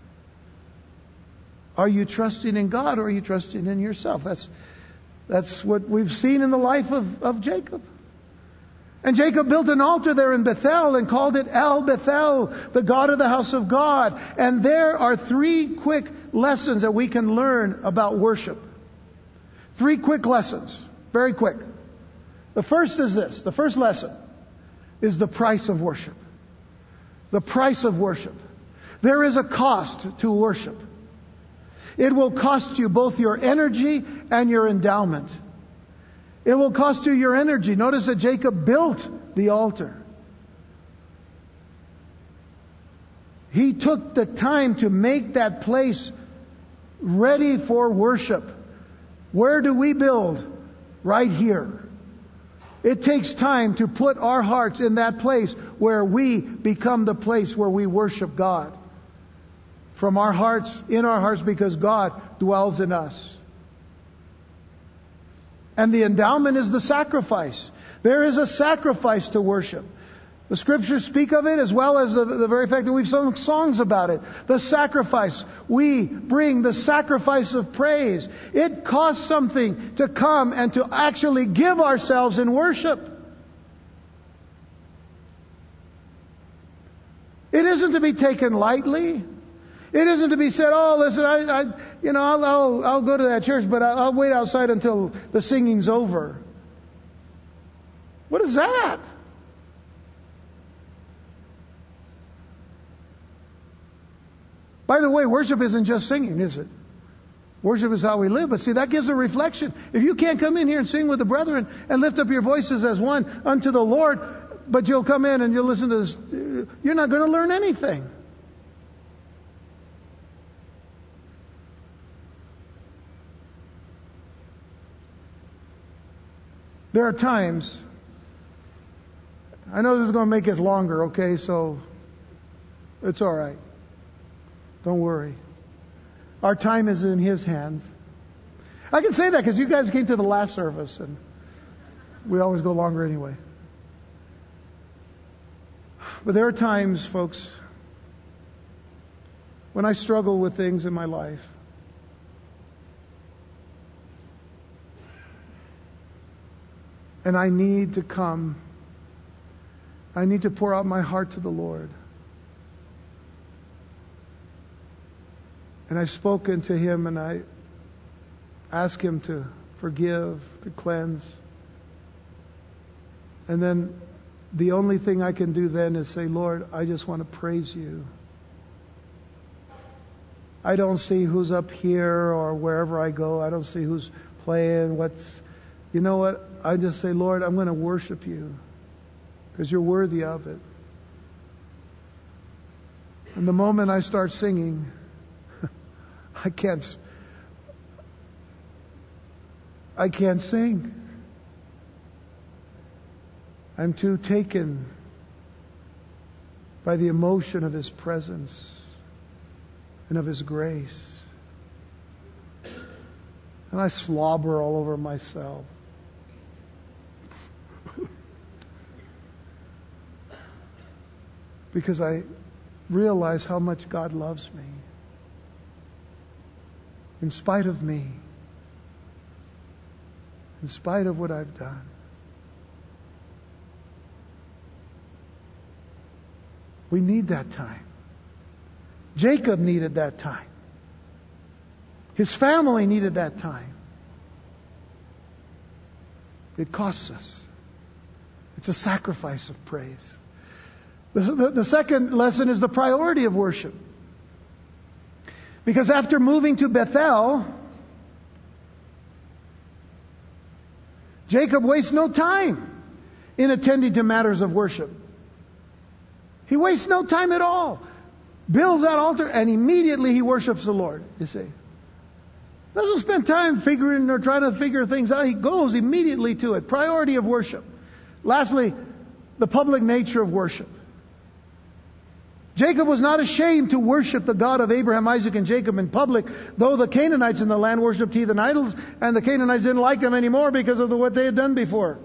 Are you trusting in God or are you trusting in yourself? That's what we've seen in the life of Jacob. And Jacob built an altar there in Bethel and called it El Bethel, the God of the house of God. And there are 3 quick lessons that we can learn about worship. 3 quick lessons. Very quick. The first is this. The first lesson is the price of worship. The price of worship. There is a cost to worship. It will cost you both your energy and your endowment. It will cost you your energy. Notice that Jacob built the altar. He took the time to make that place ready for worship. Where do we build? Right here. It takes time to put our hearts in that place where we become the place where we worship God. From our hearts, in our hearts, because God dwells in us. And the endowment is the sacrifice. There is a sacrifice to worship. The Scriptures speak of it as well as the very fact that we've sung songs about it. The sacrifice. We bring the sacrifice of praise. It costs something to come and to actually give ourselves in worship. It isn't to be taken lightly. It isn't to be said, "Oh, listen, I'll go to that church, but I'll wait outside until the singing's over." What is that? By the way, worship isn't just singing, is it? Worship is how we live. But see, that gives a reflection. If you can't come in here and sing with the brethren and lift up your voices as one unto the Lord, but you'll come in and you'll listen to this, you're not going to learn anything. There are times, I know this is going to make us longer, okay, so it's all right. Don't worry. Our time is in His hands. I can say that because you guys came to the last service and we always go longer anyway. But there are times, folks, when I struggle with things in my life. And I need to come. I need to pour out my heart to the Lord. And I've spoken to Him and I ask Him to forgive, to cleanse. And then the only thing I can do then is say, "Lord, I just want to praise You." I don't see who's up here or wherever I go. I don't see who's playing, you know what? I just say, "Lord, I'm going to worship You because You're worthy of it." And the moment I start singing, I can't sing. I'm too taken by the emotion of His presence and of His grace. And I slobber all over myself. Because I realize how much God loves me. In spite of me. In spite of what I've done. We need that time. Jacob needed that time. His family needed that time. It costs us. It's a sacrifice of praise. The second lesson is the priority of worship. Because after moving to Bethel, Jacob wastes no time in attending to matters of worship. He wastes no time at all. Builds that altar and immediately he worships the Lord, you see. Doesn't spend time figuring or trying to figure things out. He goes immediately to it. Priority of worship. Lastly, the public nature of worship. Jacob was not ashamed to worship the God of Abraham, Isaac, and Jacob in public, though the Canaanites in the land worshipped heathen idols, and the Canaanites didn't like them anymore because of what they had done before.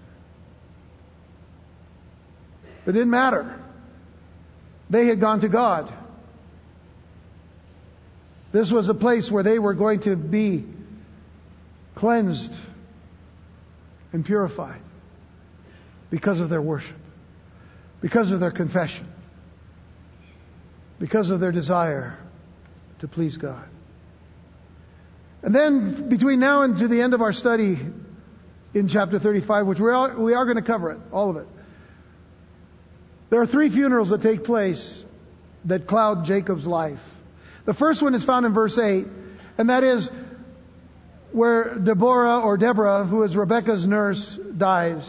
It didn't matter. They had gone to God. This was a place where they were going to be cleansed and purified because of their worship, because of their confession, because of their desire to please God. And then between now and to the end of our study in chapter 35, which we are going to cover it, all of it, there are 3 funerals that take place that cloud Jacob's life. The first one is found in verse 8, and that is where Deborah, who is Rebekah's nurse, dies.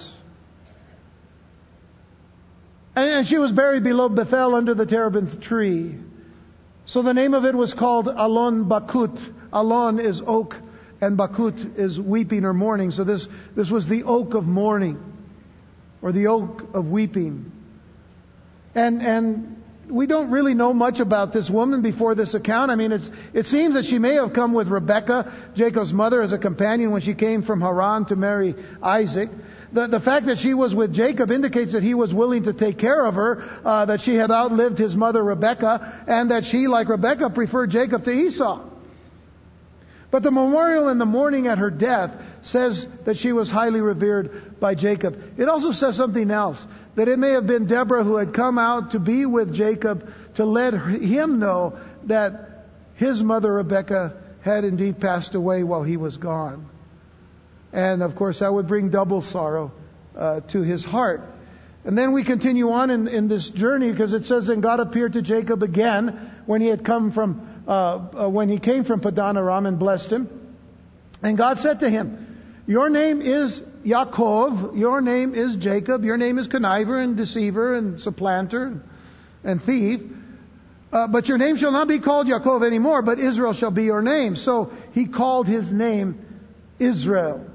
And she was buried below Bethel under the terebinth tree. So the name of it was called Alon Bakut. Alon is oak, and Bakut is weeping or mourning. So this was the oak of mourning, or the oak of weeping. And we don't really know much about this woman before this account. I mean, it seems that she may have come with Rebekah, Jacob's mother, as a companion when she came from Haran to marry Isaac. The fact that she was with Jacob indicates that he was willing to take care of her, that she had outlived his mother Rebekah, and that she, like Rebekah, preferred Jacob to Esau. But the memorial in the mourning at her death says that she was highly revered by Jacob. It also says something else, that it may have been Deborah who had come out to be with Jacob to let him know that his mother Rebekah had indeed passed away while he was gone. And of course that would bring double sorrow to his heart. And then we continue on in this journey, because it says, and God appeared to Jacob again when he came from Padan Aram, and blessed him. And God said to him, your name is Yaakov, your name is Jacob, your name is conniver and deceiver and supplanter and thief. But your name shall not be called Yaakov anymore, but Israel shall be your name. So he called his name Israel.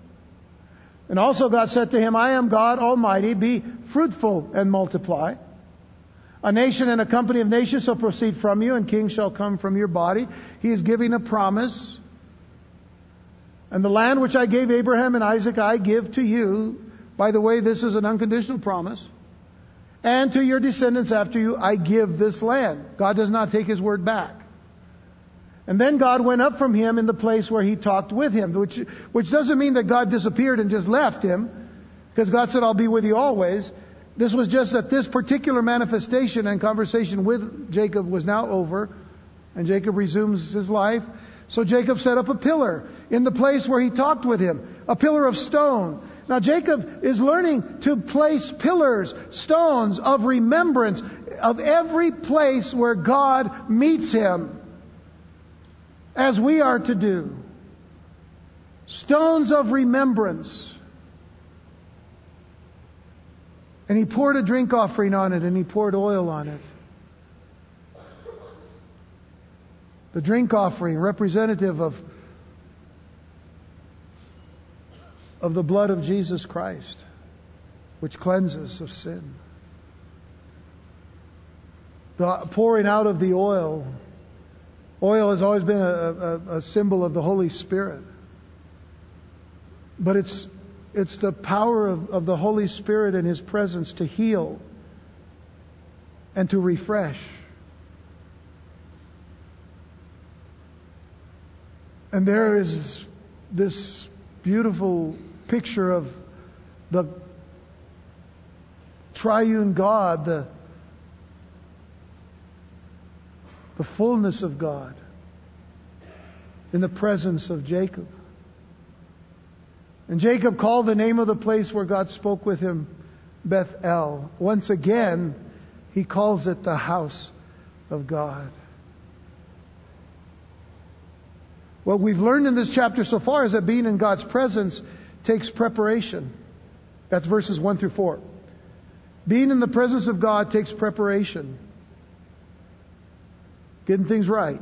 And also God said to him, I am God Almighty, be fruitful and multiply. A nation and a company of nations shall proceed from you, and kings shall come from your body. He is giving a promise. And the land which I gave Abraham and Isaac I give to you. By the way, this is an unconditional promise. And to your descendants after you I give this land. God does not take His word back. And then God went up from him in the place where he talked with him, which doesn't mean that God disappeared and just left him, because God said, I'll be with you always. This was just that this particular manifestation and conversation with Jacob was now over, and Jacob resumes his life. So Jacob set up a pillar in the place where he talked with him, a pillar of stone. Now Jacob is learning to place pillars, stones of remembrance of every place where God meets him, as we are to do. Stones of remembrance. And he poured a drink offering on it, and he poured oil on it. The drink offering, representative of the blood of Jesus Christ, which cleanses of sin. The pouring out of the oil. Oil has always been a symbol of the Holy Spirit. But it's the power of the Holy Spirit and His presence to heal and to refresh. And there is this beautiful picture of the triune God, the fullness of God, in the presence of Jacob. And Jacob called the name of the place where God spoke with him Bethel. Once again, he calls it the house of God. What we've learned in this chapter so far is that being in God's presence takes preparation. That's verses 1 through 4. Being in the presence of God takes preparation. Getting things right.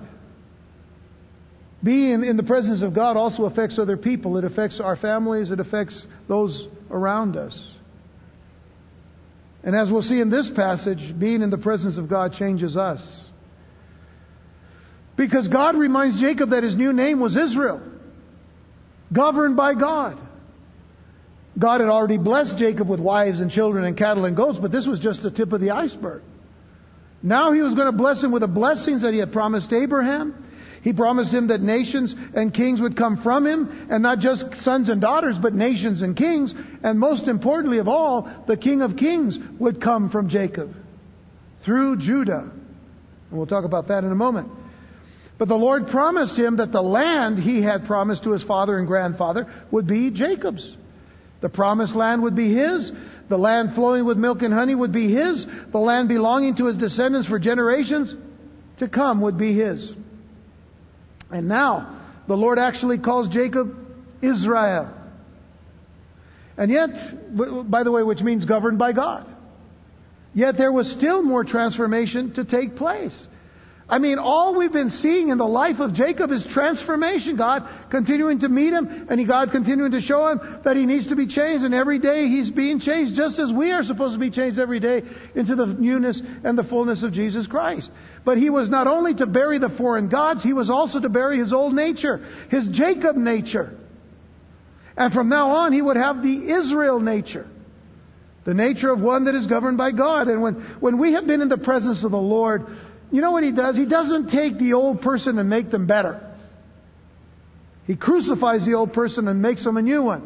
Being in the presence of God also affects other people. It affects our families. It affects those around us. And as we'll see in this passage, being in the presence of God changes us. Because God reminds Jacob that his new name was Israel, governed by God. God had already blessed Jacob with wives and children and cattle and goats, but this was just the tip of the iceberg. Now he was going to bless him with the blessings that he had promised Abraham. He promised him that nations and kings would come from him, and not just sons and daughters, but nations and kings. And most importantly of all, the King of Kings would come from Jacob through Judah. And we'll talk about that in a moment. But the Lord promised him that the land he had promised to his father and grandfather would be Jacob's. The promised land would be his. The land flowing with milk and honey would be his. The land belonging to his descendants for generations to come would be his. And now, the Lord actually calls Jacob Israel. And yet, by the way, which means governed by God. Yet there was still more transformation to take place. I mean, all we've been seeing in the life of Jacob is transformation. God continuing to meet him, and God continuing to show him that he needs to be changed. And every day he's being changed, just as we are supposed to be changed every day into the newness and the fullness of Jesus Christ. But he was not only to bury the foreign gods, he was also to bury his old nature, his Jacob nature. And from now on, he would have the Israel nature. The nature of one that is governed by God. And when we have been in the presence of the Lord, you know what he does? He doesn't take the old person and make them better. He crucifies the old person and makes them a new one.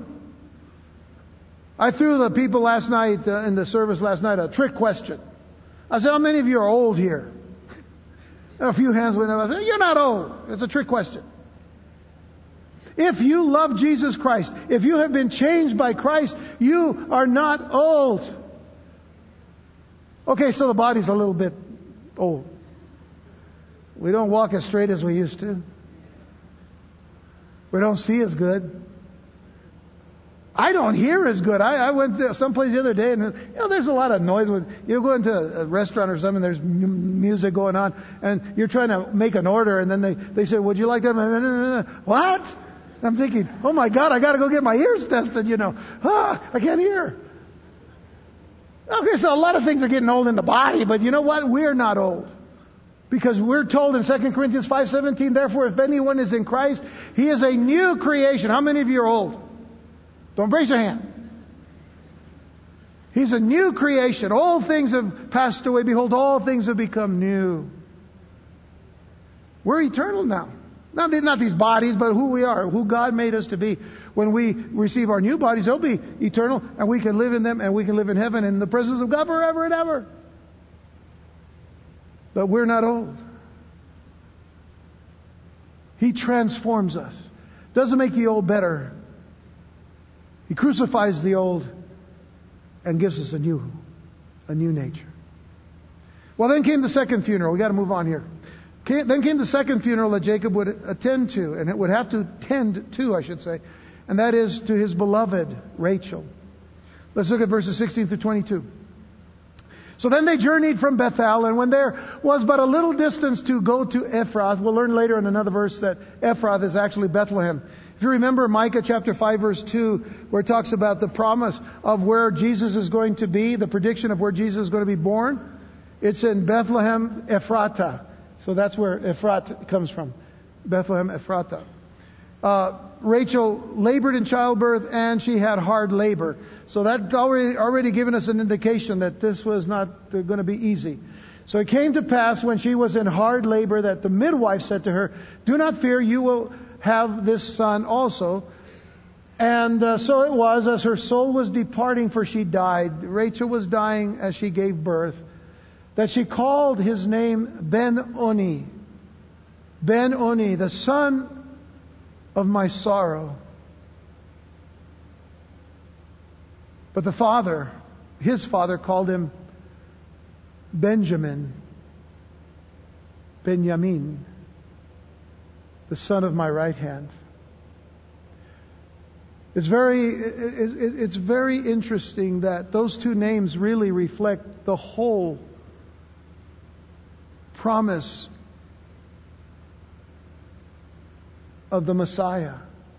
I threw the people last night, in the service last night, a trick question. I said, how many of you are old here? A few hands went up. I said, you're not old. It's a trick question. If you love Jesus Christ, if you have been changed by Christ, you are not old. Okay, so the body's a little bit old. We don't walk as straight as we used to. We don't see as good. I don't hear as good. I went to someplace the other day, and there's a lot of noise. When you go into a restaurant or something, there's music going on, and you're trying to make an order, and then they say, would you like that? What? I'm thinking, oh my God, I got to go get my ears tested, I can't hear. Okay, so a lot of things are getting old in the body, but you know what? We're not old. Because we're told in 2 Corinthians 5:17, therefore, if anyone is in Christ, he is a new creation. How many of you are old? Don't raise your hand. He's a new creation. All things have passed away. Behold, all things have become new. We're eternal now. Not these bodies, but who we are, who God made us to be. When we receive our new bodies, they'll be eternal, and we can live in them, and we can live in heaven in the presence of God forever and ever. But we're not old. He transforms us. Doesn't make the old better. He crucifies the old and gives us a new nature. Well, then came the second funeral. We got to move on here. Then came the second funeral that Jacob would attend to, and it would have to tend to, I should say, and that is to his beloved Rachel. Let's look at verses 16 through 22. So then they journeyed from Bethel, and when there was but a little distance to go to Ephrath, we'll learn later in another verse that Ephrath is actually Bethlehem. If you remember Micah chapter 5 verse 2, where it talks about the promise of where Jesus is going to be, the prediction of where Jesus is going to be born, it's in Bethlehem Ephratah. So that's where Ephrat comes from. Bethlehem Ephratah. Rachel labored in childbirth, and she had hard labor. So that already given us an indication that this was not going to be easy. So it came to pass when she was in hard labor that the midwife said to her, do not fear, you will have this son also. And so it was, as her soul was departing, for she died. Rachel was dying as she gave birth, that she called his name Ben-Oni. Ben-Oni, the son of my sorrow. But the father, his father, called him Benjamin, the son of my right hand. It's very interesting that those two names really reflect the whole promise of the Messiah.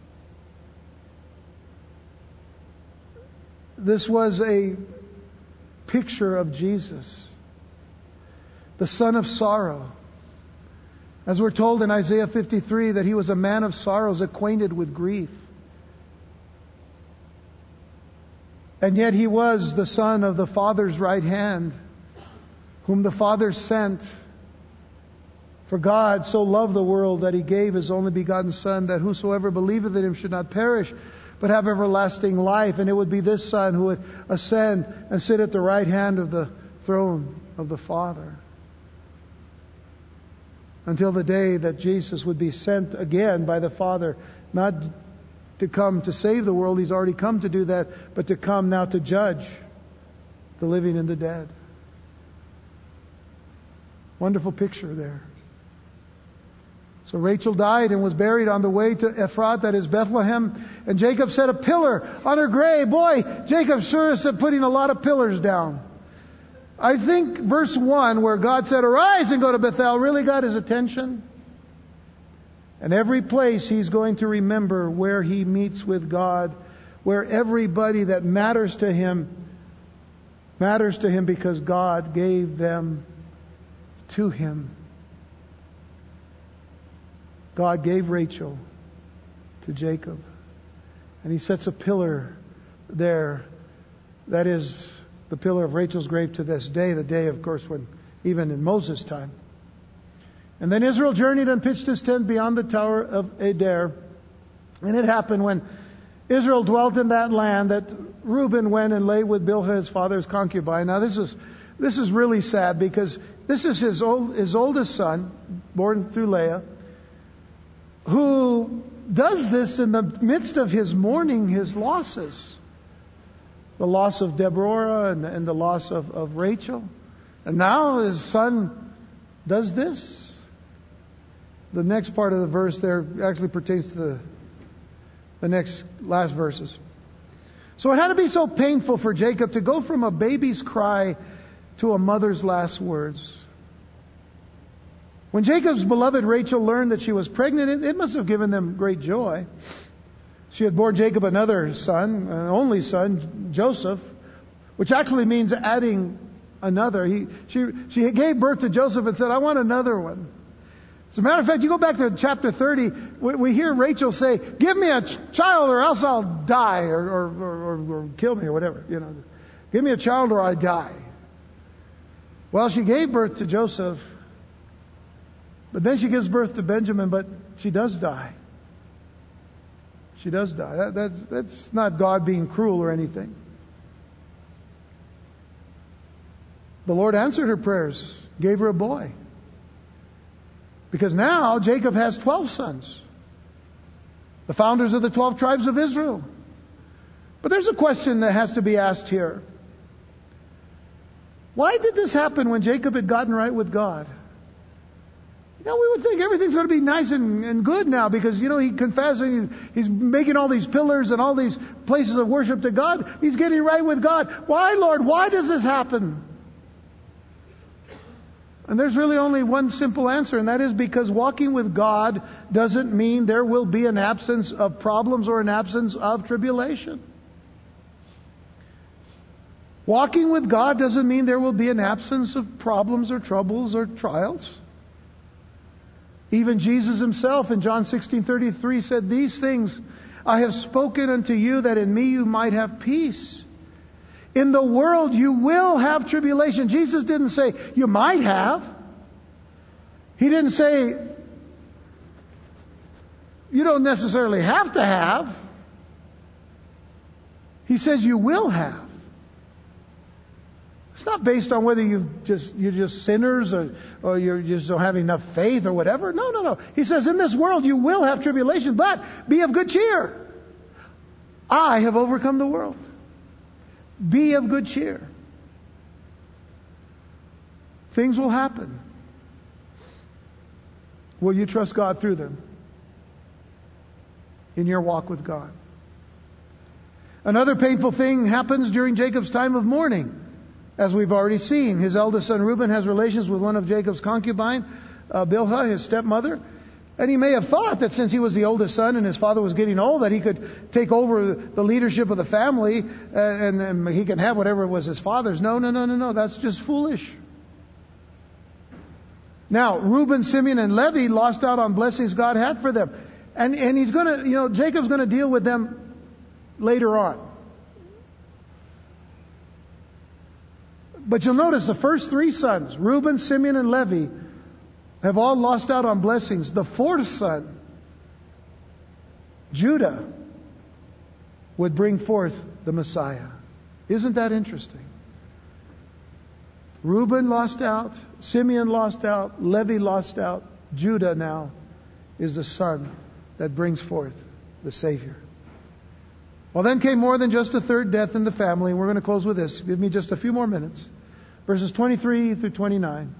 This was a picture of Jesus, the son of sorrow. As we're told in Isaiah 53 that he was a man of sorrows, acquainted with grief. And yet he was the son of the Father's right hand, whom the Father sent. For God so loved the world that He gave His only begotten Son, that whosoever believeth in Him should not perish, but have everlasting life. And it would be this Son who would ascend and sit at the right hand of the throne of the Father, until the day that Jesus would be sent again by the Father, not to come to save the world, He's already come to do that, but to come now to judge the living and the dead. Wonderful picture there. So Rachel died and was buried on the way to Ephrath, that is Bethlehem. And Jacob set a pillar on her grave. Boy, Jacob sure is putting a lot of pillars down. I think verse 1, where God said, "Arise and go to Bethel," really got his attention. And every place he's going to remember where he meets with God, where everybody that matters to him because God gave them to him. God gave Rachel to Jacob. And he sets a pillar there. That is the pillar of Rachel's grave to this day. The day, of course, when even in Moses' time. And then Israel journeyed and pitched his tent beyond the tower of Adair. And it happened when Israel dwelt in that land that Reuben went and lay with Bilhah, his father's concubine. Now this is really sad, because this is his oldest son, born through Leah, who does this in the midst of his mourning his losses. The loss of Deborah and the loss of Rachel. And now his son does this. The next part of the verse there actually pertains to the last verses. So it had to be so painful for Jacob to go from a baby's cry to a mother's last words. When Jacob's beloved Rachel learned that she was pregnant, it must have given them great joy. She had borne Jacob another son, an only son, Joseph, which actually means adding another. She gave birth to Joseph and said, "I want another one." As a matter of fact, you go back to chapter 30, we hear Rachel say, "Give me a child or else I'll die," or kill me, or whatever. Give me a child or I die. Well, she gave birth to Joseph, but then she gives birth to Benjamin, but she does die. She does die. That's not God being cruel or anything. The Lord answered her prayers, gave her a boy. Because now Jacob has 12 sons. The founders of the 12 tribes of Israel. But there's a question that has to be asked here. Why did this happen when Jacob had gotten right with God? We would think everything's going to be nice and good now because, he confessed and he's making all these pillars and all these places of worship to God. He's getting right with God. Why, Lord? Why does this happen? And there's really only one simple answer, and that is because walking with God doesn't mean there will be an absence of problems or an absence of tribulation. Walking with God doesn't mean there will be an absence of problems or troubles or trials. Even Jesus himself in John 16:33 said, "These things I have spoken unto you, that in me you might have peace. In the world you will have tribulation." Jesus didn't say, "You might have." He didn't say, "You don't necessarily have to have." He says, "You will have." It's not based on whether you're just sinners or you just don't have enough faith or whatever. No. He says, in this world you will have tribulation, but be of good cheer. I have overcome the world. Be of good cheer. Things will happen. Will you trust God through them in your walk with God? Another painful thing happens during Jacob's time of mourning. As we've already seen, his eldest son Reuben has relations with one of Jacob's concubine, Bilhah, his stepmother. And he may have thought that since he was the oldest son and his father was getting old, that he could take over the leadership of the family and he can have whatever was his father's. No. That's just foolish. Now, Reuben, Simeon, and Levi lost out on blessings God had for them. And he's going to, Jacob's going to deal with them later on. But you'll notice the first three sons, Reuben, Simeon, and Levi, have all lost out on blessings. The fourth son, Judah, would bring forth the Messiah. Isn't that interesting? Reuben lost out, Simeon lost out, Levi lost out. Judah now is the son that brings forth the Savior. Well, then came more than just a third death in the family. And we're going to close with this. Give me just a few more minutes. Verses 23 through 29.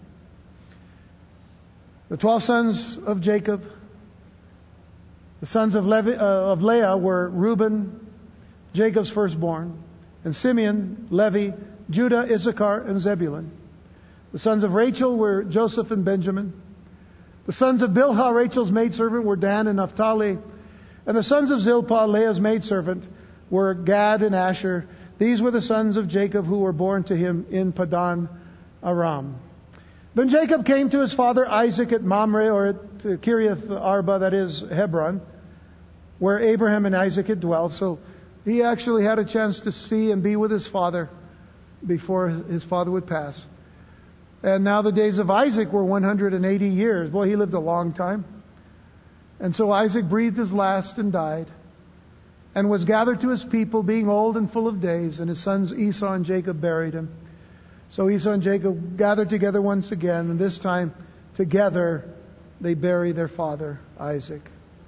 The 12 sons of Jacob, the sons of Leah were Reuben, Jacob's firstborn, and Simeon, Levi, Judah, Issachar, and Zebulun. The sons of Rachel were Joseph and Benjamin. The sons of Bilhah, Rachel's maidservant, were Dan and Naphtali. And the sons of Zilpah, Leah's maidservant, were Gad and Asher. These were the sons of Jacob who were born to him in Padan Aram. Then Jacob came to his father Isaac at Mamre, or at Kiriath Arba, that is Hebron, where Abraham and Isaac had dwelt. So he actually had a chance to see and be with his father before his father would pass. And now the days of Isaac were 180 years. Boy, he lived a long time. And so Isaac breathed his last and died, and was gathered to his people, being old and full of days. And his sons Esau and Jacob buried him. So Esau and Jacob gathered together once again, and this time together they bury their father Isaac.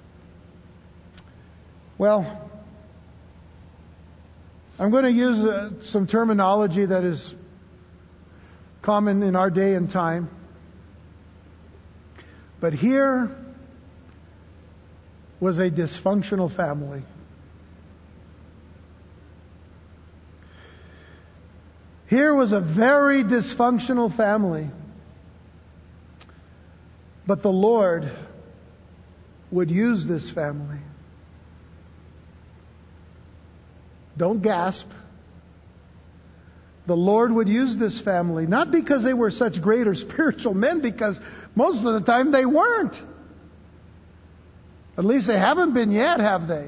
Well, I'm going to use some terminology that is common in our day and time. But here was a dysfunctional family. Here was a very dysfunctional family. But the Lord would use this family. Don't gasp. The Lord would use this family, not because they were such great or spiritual men, because most of the time they weren't. At least they haven't been yet, have they?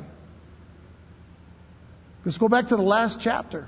Let's go back to the last chapter.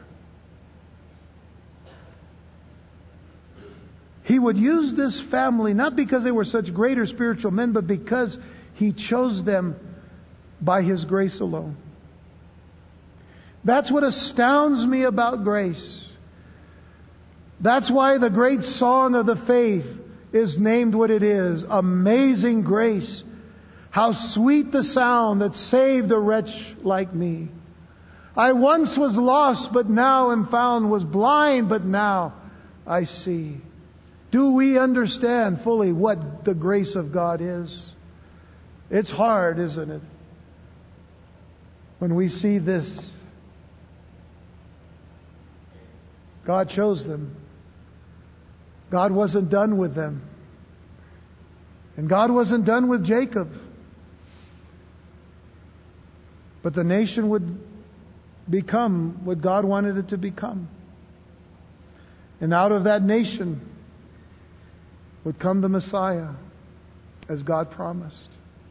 He would use this family not because they were such great or spiritual men, but because He chose them by His grace alone. That's what astounds me about grace. That's why the great song of the faith is named what it is. Amazing grace. How sweet the sound that saved a wretch like me. I once was lost, but now am found. Was blind, but now I see. Do we understand fully what the grace of God is? It's hard, isn't it? When we see this. God chose them. God wasn't done with them. And God wasn't done with Jacob. But the nation would become what God wanted it to become. And out of that nation would come the Messiah, as God promised.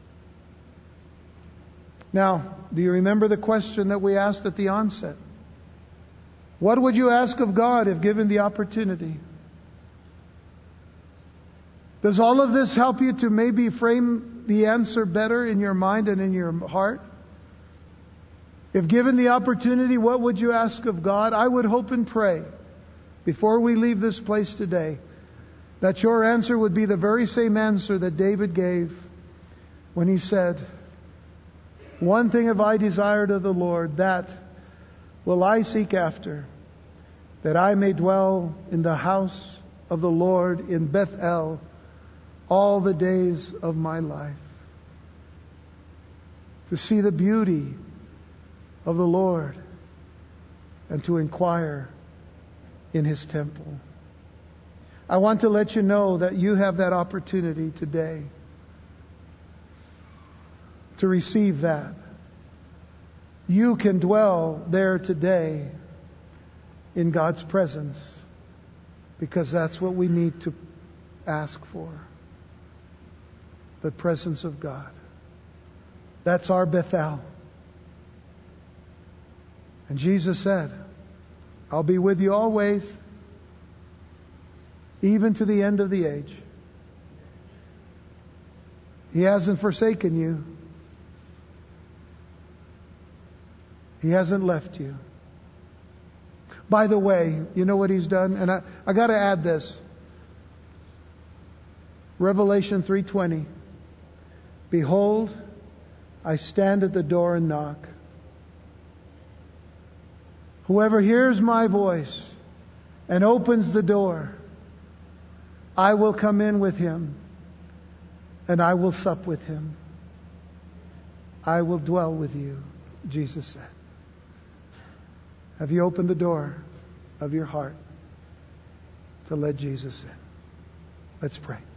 Now, do you remember the question that we asked at the onset? What would you ask of God if given the opportunity? Does all of this help you to maybe frame the answer better in your mind and in your heart? If given the opportunity, what would you ask of God? I would hope and pray before we leave this place today, that your answer would be the very same answer that David gave when he said, "One thing have I desired of the Lord, that will I seek after, that I may dwell in the house of the Lord in Bethel all the days of my life." To see the beauty of the Lord and to inquire in His temple. I want to let you know that you have that opportunity today to receive that. You can dwell there today in God's presence, because that's what we need to ask for. The presence of God. That's our Bethel. And Jesus said, "I'll be with you always, even to the end of the age." He hasn't forsaken you. He hasn't left you. By the way, you know what He's done? And I got to add this. Revelation 3:20. "Behold, I stand at the door and knock. Whoever hears my voice and opens the door, I will come in with him, and I will sup with him. I will dwell with you," Jesus said. Have you opened the door of your heart to let Jesus in? Let's pray.